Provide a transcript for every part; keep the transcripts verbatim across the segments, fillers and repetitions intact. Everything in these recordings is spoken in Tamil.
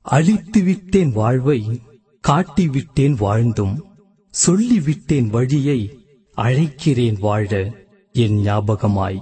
அழித்துவிட்டேன் வாழ்வை, காட்டிவிட்டேன் வாழ்ந்தும், சொல்லிவிட்டேன் வழியை, அழைக்கிறேன் வாழ என் ஞாபகமாய்.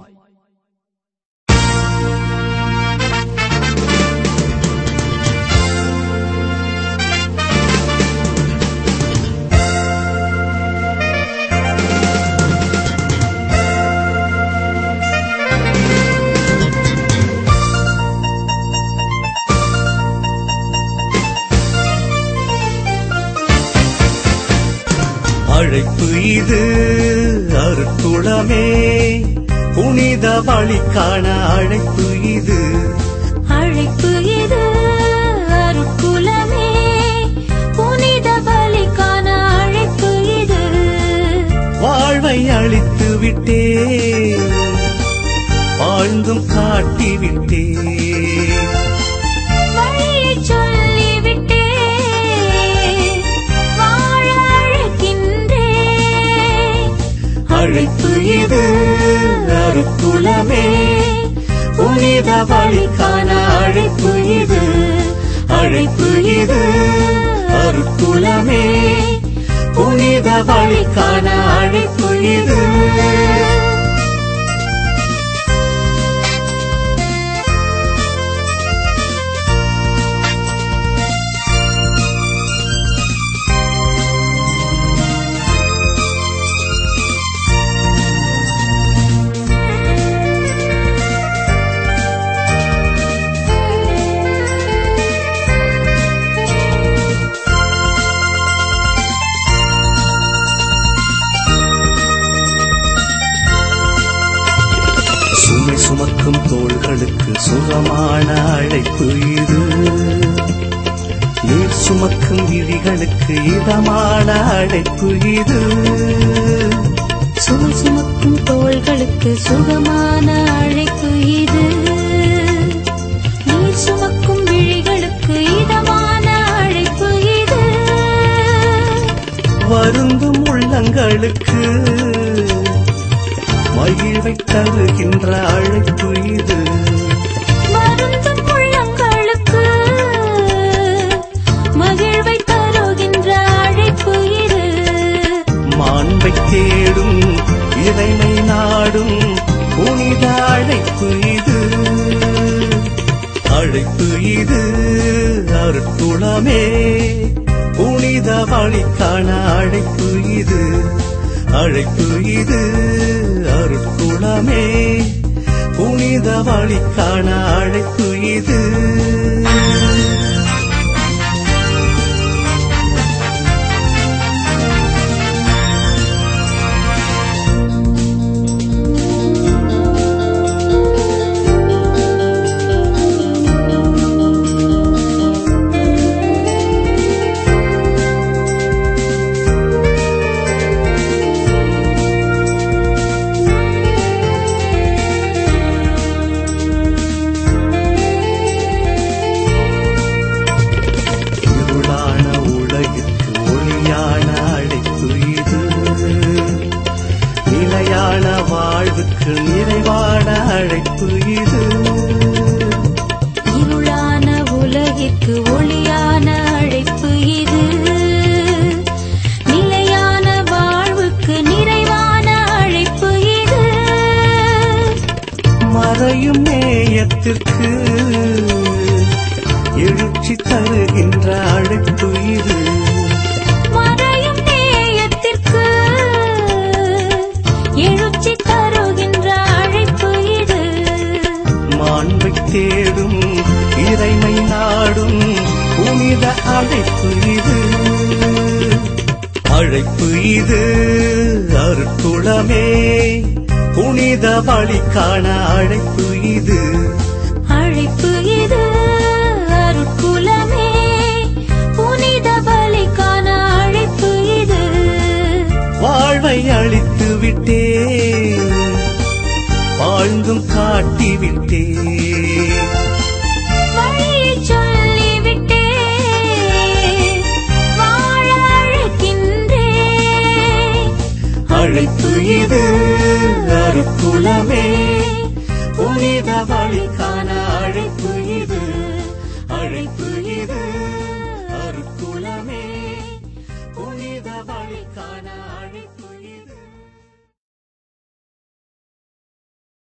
அழைப்பு இது அருட்குளமே, புனித வழிக்கான அழைப்பு இது. அழைப்பு இது அருட்குளமே, புனித வழிக்கான அழைப்பு இது. வாழ்வை அழித்து விட்டே, வாழ்ந்தும் காட்டிவிட்டே, வழியை சொல்லிவிட்டே, அழைப்பு இது அருட்குளமே, புனித வழிக்கான அழைப்பு இது. அழைப்பு இது அருட்குளமே, புனித வழிக்கான அழைப்பு இது. சுமை சுமக்கும் தோள்களுக்கு சுகமான அழைப்பு இது. நீர் சுமக்கும் விழிகளுக்கு இதமான அழைப்பு இது. சுமை சுமக்கும் தோள்களுக்கு சுகமான அழைப்பு இது. நீர் சுமக்கும் விழிகளுக்கு இதமான அழைப்பு இது. வருந்தும் உள்ளங்களுக்கு மகிழ்வை தருகின்ற அழைப்பு இது. வருந்தும் உள்ளங்களுக்கு மகிழ்வை தருகின்ற அழைப்பு இது. மாண்பை தேடும் இறைமை நாடும் புனித அழைப்பு இது. அழைப்பு இது அருட்குளமே, புனித வழிக்கான அழைப்பு இது. அழைப்பு இது அருட்குளமே, புனித வழிக்கான அழைப்பு இது. வாழ்வுக்கு நிறைவான அழைப்பு இது. இருளான உலகிற்கு ஒளியான அழைப்பு இது. நிலையான வாழ்வுக்கு நிறைவான அழைப்பு இது. மறையும் நேயத்திற்கு எழுச்சி தருகின்ற அழைப்பு இது. மறையும் நேயத்திற்கு எழுச்சி தருகின்ற அழைப்பு இது. மாண்பை தேடும் இறைமை நாடும் புனித அழைப்பு இது. அழைப்பு இது அருட்குளமே, புனித வழிக்கான அழைப்பு இது. அழைப்பு இது அருட்குளமே, புனித வழிக்கான அழைப்பு இது. வாழ்வை அழித்து விட்டே, வாழ்ந்தும் காட்டிவிட்டே, வழியை சொல்லிவிட்டே, வாழ அழைக்கின்றே. அழைப்பு இது அருட்குளமே, புனித வழிக்கான அழைப்பு இது. அழைப்பு இது வழிக்கான அழைப்பு